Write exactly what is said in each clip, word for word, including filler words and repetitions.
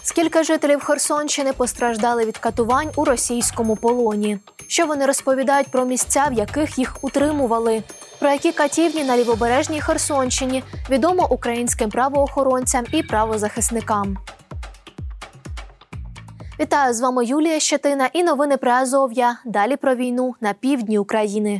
Скільки жителів Херсонщини постраждали від катувань у російському полоні? Що вони розповідають про місця, в яких їх утримували? Про які катівні на лівобережній Херсонщині відомо українським правоохоронцям і правозахисникам. Вітаю, з вами Юлія Щетина і новини Приазов'я. Далі про війну на півдні України.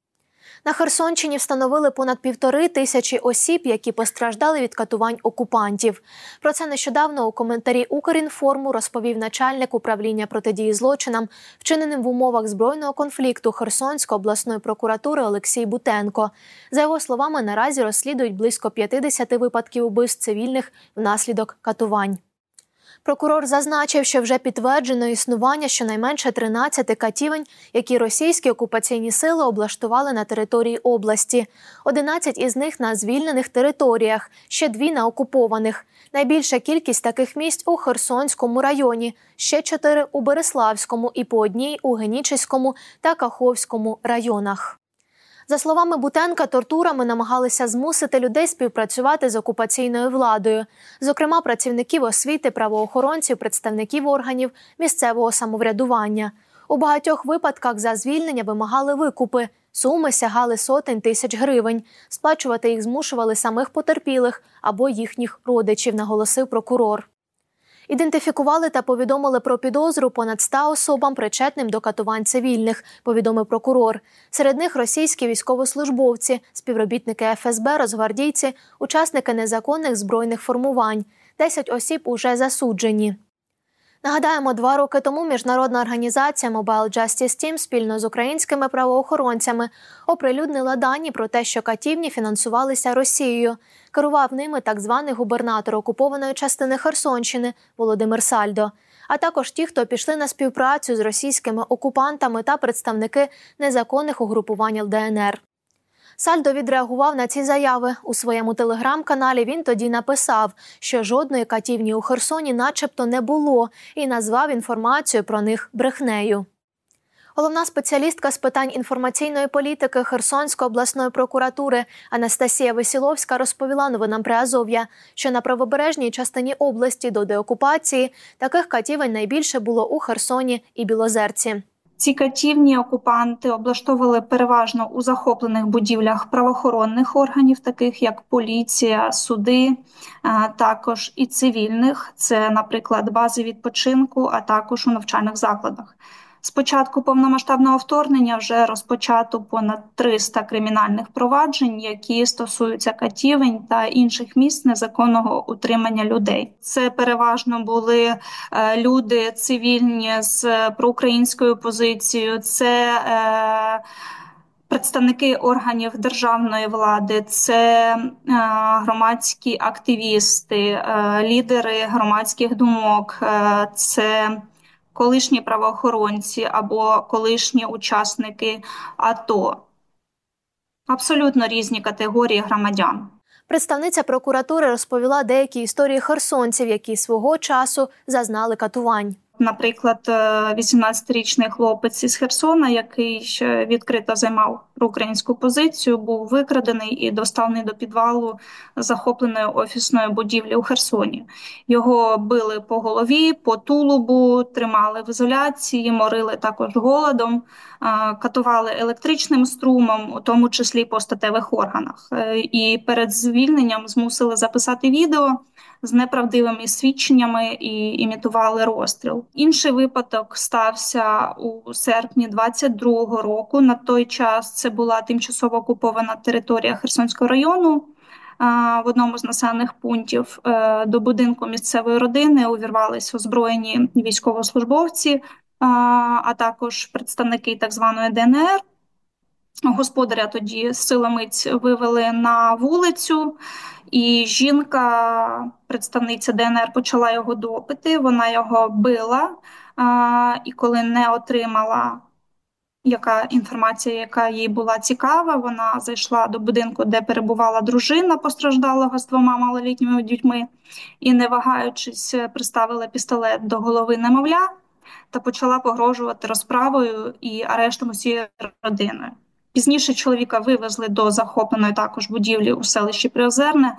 На Херсонщині встановили понад півтори тисячі осіб, які постраждали від катувань окупантів. Про це нещодавно у коментарі Укрінформу розповів начальник управління протидії злочинам, вчиненим в умовах збройного конфлікту Херсонської обласної прокуратури Олексій Бутенко. За його словами, наразі розслідують близько п'ятдесят випадків убивств цивільних внаслідок катувань. Прокурор зазначив, що вже підтверджено існування щонайменше тринадцяти катівень, які російські окупаційні сили облаштували на території області. одинадцять із них на звільнених територіях, ще дві на окупованих. Найбільша кількість таких місць у Херсонському районі, ще чотири у Бериславському і по одній у Генічеському та Каховському районах. За словами Бутенка, тортурами намагалися змусити людей співпрацювати з окупаційною владою, зокрема працівників освіти, правоохоронців, представників органів місцевого самоврядування. У багатьох випадках за звільнення вимагали викупи, суми сягали сотень тисяч гривень, сплачувати їх змушували самих потерпілих або їхніх родичів, наголосив прокурор. Ідентифікували та повідомили про підозру понад ста особам, причетним до катувань цивільних, повідомив прокурор. Серед них російські військовослужбовці, співробітники еф ес бе, росгвардійці, учасники незаконних збройних формувань. Десять осіб уже засуджені. Нагадаємо, два роки тому міжнародна організація Mobile Justice Team спільно з українськими правоохоронцями оприлюднила дані про те, що катівні фінансувалися Росією. Керував ними так званий губернатор окупованої частини Херсонщини Володимир Сальдо, а також ті, хто пішли на співпрацю з російськими окупантами та представники незаконних угрупувань ел де ен ер. Сальдо відреагував на ці заяви. У своєму телеграм-каналі він тоді написав, що жодної катівні у Херсоні начебто не було, і назвав інформацію про них брехнею. Головна спеціалістка з питань інформаційної політики Херсонської обласної прокуратури Анастасія Весіловська розповіла новинам Приазов'я, що на правобережній частині області до деокупації таких катівень найбільше було у Херсоні і Білозерці. Ці катівні окупанти облаштовували переважно у захоплених будівлях правоохоронних органів, таких як поліція, суди, також і цивільних. Це, наприклад, бази відпочинку, а також у навчальних закладах. З початку повномасштабного вторгнення вже розпочато понад триста кримінальних проваджень, які стосуються катівень та інших місць незаконного утримання людей. Це переважно були е, люди цивільні з проукраїнською позицією, це е, представники органів державної влади, це е, громадські активісти, е, лідери громадських думок, е, це колишні правоохоронці або колишні учасники АТО. Абсолютно різні категорії громадян. Представниця прокуратури розповіла деякі історії херсонців, які свого часу зазнали катувань. Наприклад, вісімнадцятирічний хлопець із Херсона, який ще відкрито займав проукраїнську позицію, був викрадений і доставлений до підвалу захопленої офісної будівлі у Херсоні. Його били по голові, по тулубу, тримали в ізоляції, морили також голодом, катували електричним струмом, у тому числі по статевих органах. І перед звільненням змусили записати відео з неправдивими свідченнями і імітували розстріл. Інший випадок стався у серпні двадцять другого року. На той час це була тимчасово окупована територія Херсонського району. В одному з населених пунктів до будинку місцевої родини увірвалися озброєні військовослужбовці, а також представники так званої де ен ер. Господаря тоді силомиць вивели на вулицю, і жінка, представниця де ен ер, почала його допити, вона його била, і коли не отримала яка інформація, яка їй була цікава, вона зайшла до будинку, де перебувала дружина постраждалого з двома малолітніми дітьми, і, не вагаючись, приставила пістолет до голови немовля та почала погрожувати розправою і арештом усієї родини. Пізніше чоловіка вивезли до захопленої також будівлі у селищі Приозерне,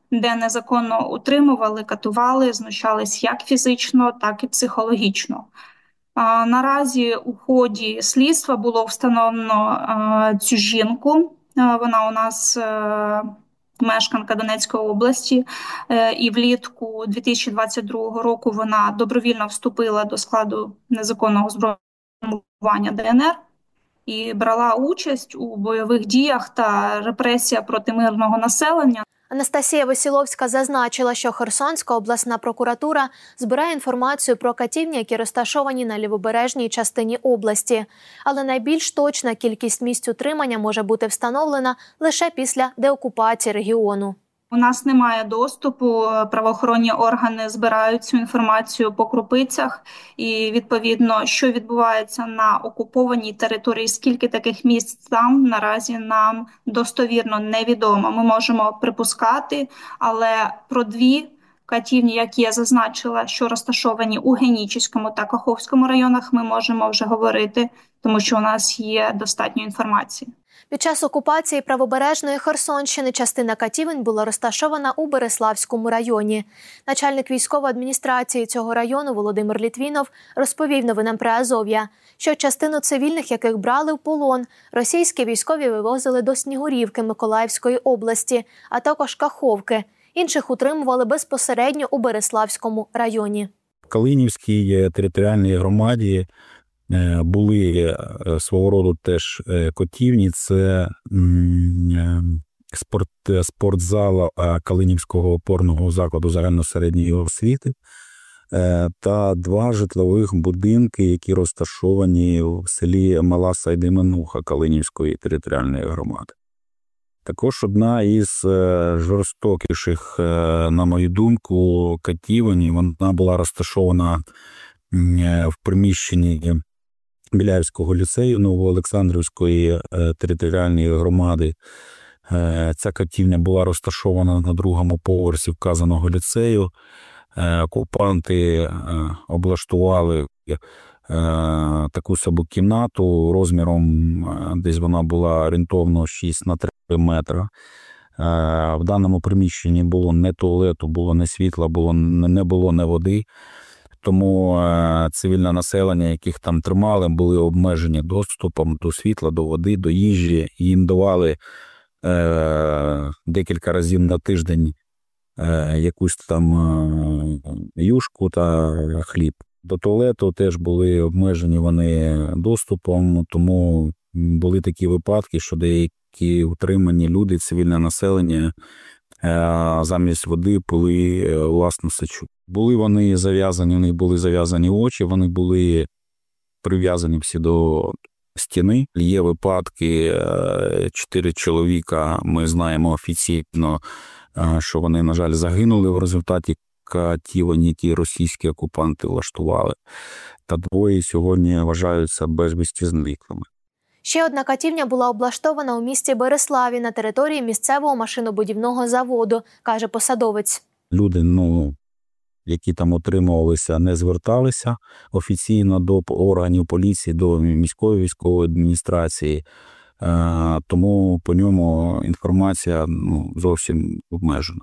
де незаконно утримували, катували, знущались як фізично, так і психологічно. Наразі у ході слідства було встановлено цю жінку. Вона у нас мешканка Донецької області, і влітку дві тисячі двадцять другого року вона добровільно вступила до складу незаконного збройного формування Де Ен Ер і брала участь у бойових діях та репресіях проти мирного населення. Анастасія Весіловська зазначила, що Херсонська обласна прокуратура збирає інформацію про катівні, які розташовані на лівобережній частині області. Але найбільш точна кількість місць утримання може бути встановлена лише після деокупації регіону. У нас немає доступу, правоохоронні органи збирають цю інформацію по крупицях і, відповідно, що відбувається на окупованій території, скільки таких місць там, наразі нам достовірно невідомо. Ми можемо припускати, але про дві катівні, які я зазначила, що розташовані у Генічеському та Каховському районах, ми можемо вже говорити, тому що у нас є достатньо інформації. Під час окупації правобережної Херсонщини частина катівень була розташована у Береславському районі. Начальник військової адміністрації цього району Володимир Літвінов розповів новинам Приазов'я, що частину цивільних, яких брали в полон, російські військові вивозили до Снігурівки Миколаївської області, а також Каховки. Інших утримували безпосередньо у Береславському районі. В Калинівській територіальній громаді були свого роду теж котівні. Це спорт, спортзал Калинівського опорного закладу загальносередньої освіти та два житлових будинки, які розташовані в селі Мала Сайдименуха Калинівської територіальної громади. Також одна із жорстокіших, на мою думку, катівень, вона була розташована в приміщенні Біляївського ліцею Новоолександрівської територіальної громади. Ця катівня була розташована на другому поверсі вказаного ліцею. Окупанти облаштували таку собі кімнату розміром, десь вона була орієнтовно шість на три метра. В даному приміщенні було не туалету, було не світла, було, не було не води. Тому цивільне населення, яких там тримали, були обмежені доступом до світла, до води, до їжі. Їм давали е, декілька разів на тиждень е, якусь там е, юшку та хліб. До туалету теж були обмежені вони доступом, тому були такі випадки, що деякі утримані люди, цивільне населення, е, замість води пили е, власну сечу. Були вони зав'язані, у них були зав'язані очі, вони були прив'язані всі до стіни. Є випадки, чотири чоловіка, ми знаємо офіційно, що вони, на жаль, загинули в результаті катівень, які російські окупанти влаштували. Та двоє сьогодні вважаються безвісті зниклими. Ще одна катівня була облаштована у місті Береславі на території місцевого машинобудівного заводу, каже посадовець. Люди, ну, які там отримувалися, не зверталися офіційно до органів поліції, до міської військової адміністрації, тому по ньому інформація ну, зовсім обмежена.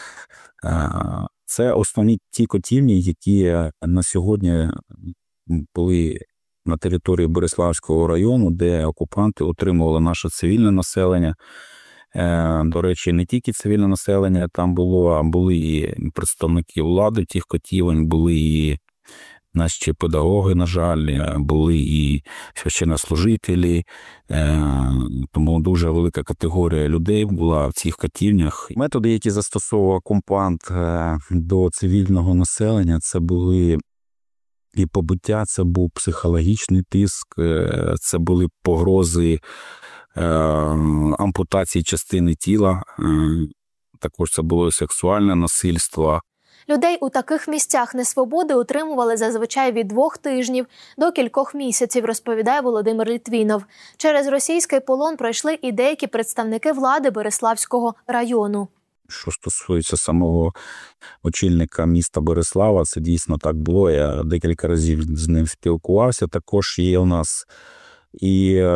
Це основні ті котівні, які на сьогодні були на території Береславського району, де окупанти отримували наше цивільне населення. До речі, не тільки цивільне населення там було, а були і представники влади тих котівень, були і наші педагоги, на жаль, були і священнослужителі, тому дуже велика категорія людей була в цих котівнях. Методи, які застосовував окупант до цивільного населення, це були і побиття, це був психологічний тиск, це були погрози ампутації частини тіла, також це було сексуальне насильство. Людей у таких місцях несвободи утримували зазвичай від двох тижнів до кількох місяців, розповідає Володимир Літвінов. Через російський полон пройшли і деякі представники влади Береславського району. Що стосується самого очільника міста Береслава, це дійсно так було. Я декілька разів з ним спілкувався. Також є у нас і е,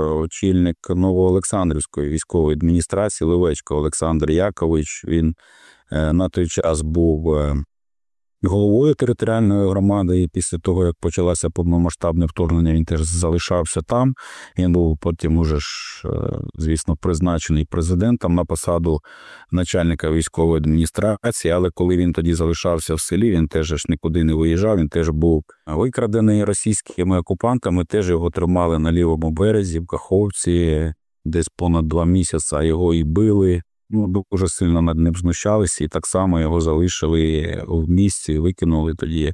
очільник Новоолександрівської військової адміністрації Левечко Олександр Якович. Він на той час був головою територіальної громади, і після того, як почалося повномасштабне вторгнення, він теж залишався там. Він був потім уже ж, звісно, призначений президентом на посаду начальника військової адміністрації, але коли він тоді залишався в селі, він теж ж нікуди не виїжджав, він теж був викрадений російськими окупантами, теж його тримали на лівому березі, в Каховці, десь понад два місяці, його і били. Ну, дуже сильно над ним знущалися, і так само його залишили в місті, викинули тоді.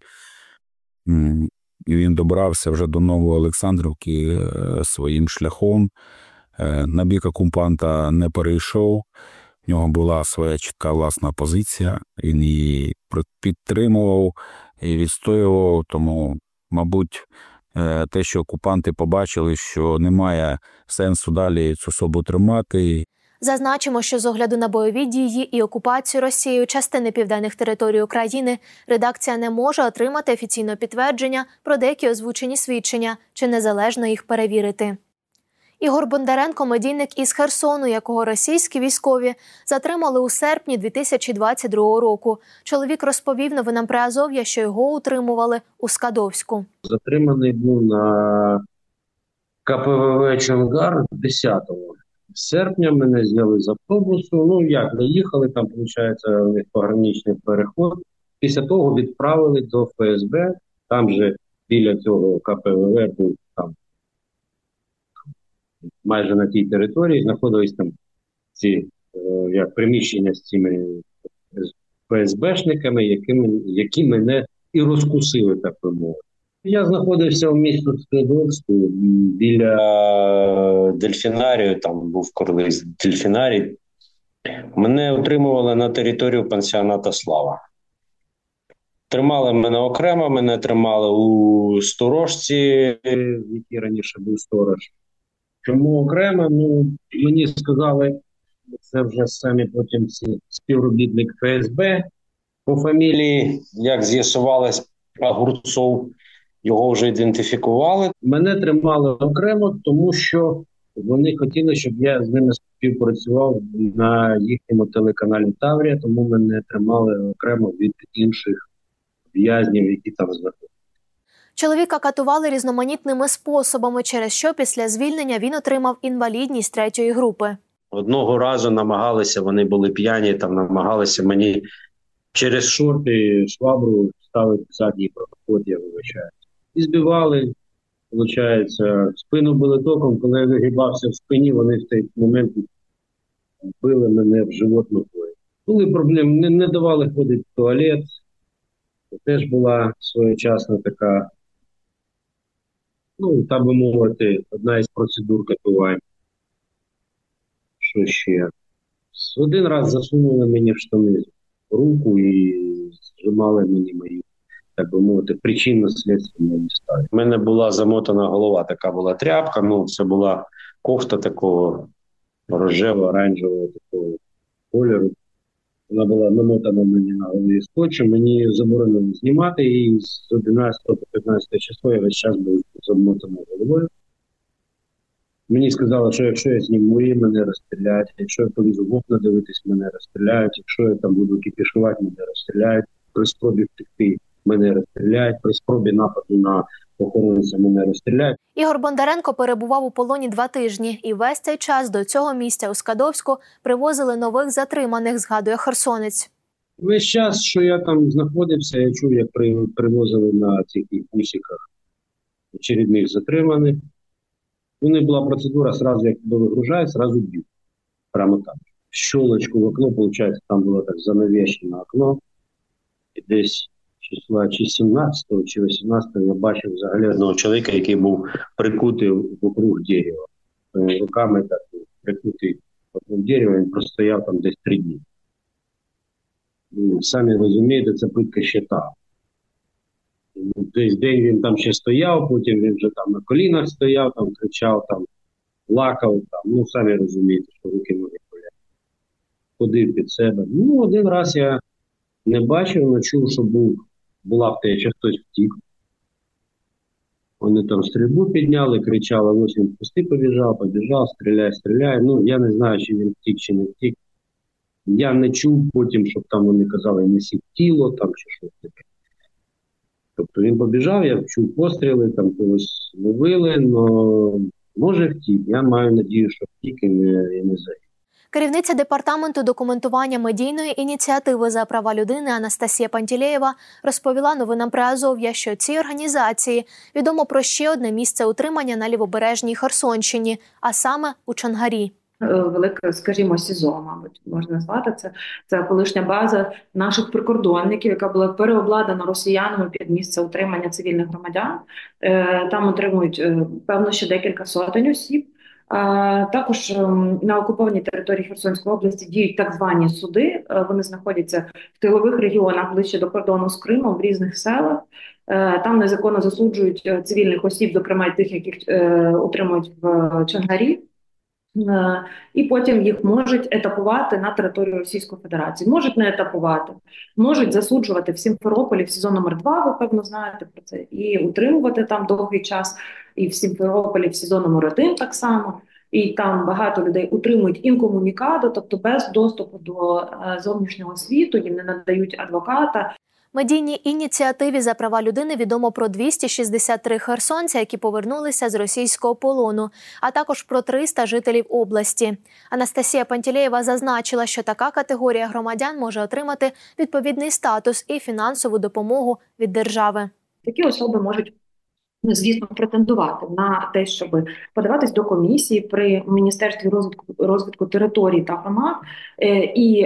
І він добрався вже до Новоолександрівки своїм шляхом. На бік окупанта не перейшов. В нього була своя чітка власна позиція. Він її підтримував і відстоював. Тому, мабуть, те, що окупанти побачили, що немає сенсу далі цю особу тримати. Зазначимо, що з огляду на бойові дії і окупацію Росією частини південних територій України редакція не може отримати офіційного підтвердження про деякі озвучені свідчення чи незалежно їх перевірити. Ігор Бондаренко – медійник із Херсону, якого російські військові затримали у серпні дві тисячі двадцять другого року. Чоловік розповів новинам Приазов'я, що його утримували у Скадовську. Затриманий був на ка пе ве ве «Чонгар» десятого серпня. Мене зняли з автобусу. Ну, як, доїхали, там, виходить, у них пограничний переход. Після того відправили до еф ес бе. Там же біля цього ка пе ве ве був там майже на тій території, знаходились там ці е, як, приміщення з цими еф ес бешниками, які, які мене і розкусили, так би мовити. Я знаходився в місті Скадовську біля дельфінарію, там був колись дельфінарій. Мене утримували на територію пансіоната «Слава». Тримали мене окремо, мене тримали у сторожці, в якій раніше був сторож. Чому окремо? Ну, мені сказали, це вже самі потім ці співробітник еф ес бе по фамілії, як з'ясувалось, Огурцов, його вже ідентифікували. Мене тримали окремо, тому що вони хотіли, щоб я з ними співпрацював на їхньому телеканалі «Таврія», тому мене тримали окремо від інших в'язнів, які там знаходяться. Чоловіка катували різноманітними способами, через що після звільнення він отримав інвалідність третьої групи. Одного разу намагалися, вони були п'яні, там намагалися мені через шорти, швабру ставити задній проход, я вибачаю. І збивали, виходить, спину били током, коли я вигибався в спині, вони в той момент били мене в живот ногою. Були проблеми, не, не давали ходити в туалет. Це теж була своєчасна така, ну, так би мовити, одна із процедур катувань. Що ще? Один раз засунули мені в штани руку і зжимали мені мої, так би мовити, причинно-слідственні стави. У мене була замотана голова, така була тряпка, ну, це була кофта такого рожево-оранжевого такого кольору. Вона була намотана мені на голові скотчем, мені заборонено знімати, і з одинадцятого по п'ятнадцяте число я весь час був замотаною головою. Мені сказали, що якщо я зніму її, мене розстріляють, якщо я полізу в окна дивитись, мене розстріляють, якщо я там буду кіпішувати, мене розстріляють, при спробі втекти мене розстріляють, при спробі нападу на охоронця мене розстріляють. Ігор Бондаренко перебував у полоні два тижні, і весь цей час до цього місця у Скадовську привозили нових затриманих, згадує херсонець. Весь час, що я там знаходився, я чув, як при, привозили на цих бусиках очередних затриманих. У них була процедура, сразу як тебе вигружають, сразу б'ють. Прямо там. Щолочку в окно, виходить, там було так занавішено окно. І десь числа чи сімнадцятого, чи вісімнадцятого я бачив взагалі одного чоловіка, який був прикутий вокруг дерева. Руками так прикутий вокруг дерева, він простояв там десь три дні. Самі розумієте, це питка щита. Десь день він там ще стояв, потім він вже там на колінах стояв, там кричав, там плакав, там, ну самі розумієте, що руки ноги болять. Ходив під себе. Ну, один раз я не бачив, але чув, що був, була втеча, хтось втік. Вони там стрільбу підняли, кричали, ось він в кусти побіжав, побіжав, стріляє, стріляє. Ну, я не знаю, чи він втік, чи не втік. Я не чув потім, щоб там вони казали, несіть тіло там чи щось таке. Тобто він побіжав, я чув постріли, там когось ловили, але може втік. Я маю надію, що втік і не, і не загинув. Керівниця департаменту документування медійної ініціативи за права людини Анастасія Пантілеєва розповіла новинам Приазов'я, що цій організації відомо про ще одне місце утримання на лівобережній Херсонщині, а саме у Чонгарі. Велике, скажімо, СІЗО, мабуть, можна назвати це. Це колишня база наших прикордонників, яка була переобладнана росіянами під місце утримання цивільних громадян. Там утримують, певно, ще декілька сотень осіб. Також на окупованій території Херсонської області діють так звані суди. Вони знаходяться в тилових регіонах, ближче до кордону з Кримом, в різних селах. Там незаконно засуджують цивільних осіб, зокрема й тих, яких утримують в Чонгарі. І потім їх можуть етапувати на територію Російської Федерації. Можуть не етапувати, можуть засуджувати в Сімферополі, в СІЗО номер два, ви, певно, знаєте про це, і утримувати там довгий час, і в Сімферополі, в СІЗО номер один так само. І там багато людей утримують інкомунікадо, тобто без доступу до зовнішнього світу, їм не надають адвоката. Медійній ініціативі за права людини відомо про двісті шістдесят три херсонця, які повернулися з російського полону, а також про триста жителів області. Анастасія Пантілеєва зазначила, що така категорія громадян може отримати відповідний статус і фінансову допомогу від держави. Такі особи можуть, звісно, претендувати на те, щоб подаватись до комісії при Міністерстві розвитку, розвитку територій та громад, і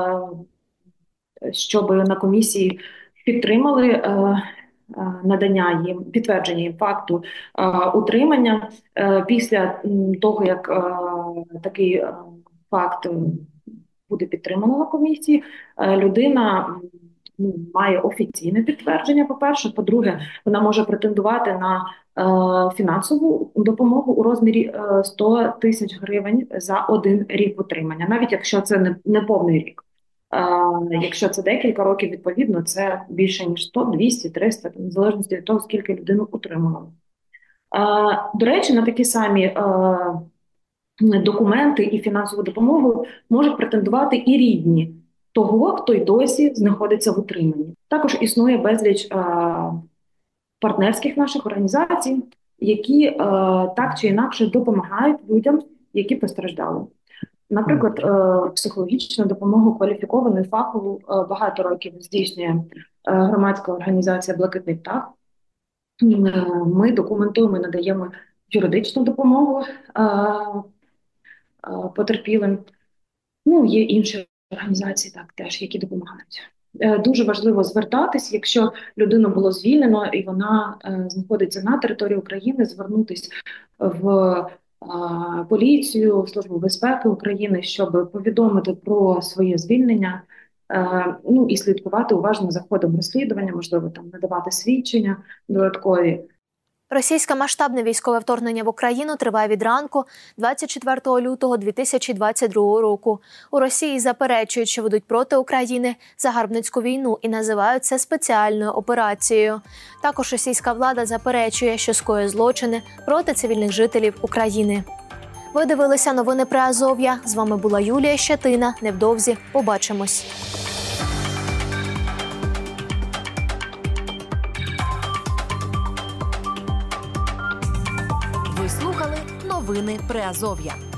щоб на комісії підтримали е, надання їм, підтвердження їм факту е, утримання. Е, після того, як е, такий е, факт буде підтримано на комісії, е, людина ну, має офіційне підтвердження, по-перше. По-друге, вона може претендувати на е, фінансову допомогу у розмірі е, сто тисяч гривень за один рік утримання, навіть якщо це не, не повний рік. Якщо це декілька років, відповідно, це більше ніж сто, двісті, триста, в залежності від того, скільки людину утримували. До речі, на такі самі документи і фінансову допомогу можуть претендувати і рідні того, хто й досі знаходиться в утриманні. Також існує безліч партнерських наших організацій, які так чи інакше допомагають людям, які постраждали. Наприклад, психологічну допомогу кваліфіковану і фахову багато років здійснює громадська організація «Блакитний птах». Ми документуємо і надаємо юридичну допомогу потерпілим. Ну, є інші організації, так, теж, які допомагають. Дуже важливо звертатись, якщо людину було звільнено і вона знаходиться на території України, звернутись в поліцію, Службу безпеки України, щоб повідомити про своє звільнення, ну і слідкувати уважно за ходом розслідування, можливо, там надавати свідчення додаткові. Російське масштабне військове вторгнення в Україну триває від ранку двадцять четвертого лютого дві тисячі двадцять другого року. У Росії заперечують, що ведуть проти України загарбницьку війну і називають це спеціальною операцією. Також російська влада заперечує, що скоює злочини проти цивільних жителів України. Ви дивилися новини Приазов'я. З вами була Юлія Щетина. Невдовзі побачимось. Ви слухали новини Приазов'я.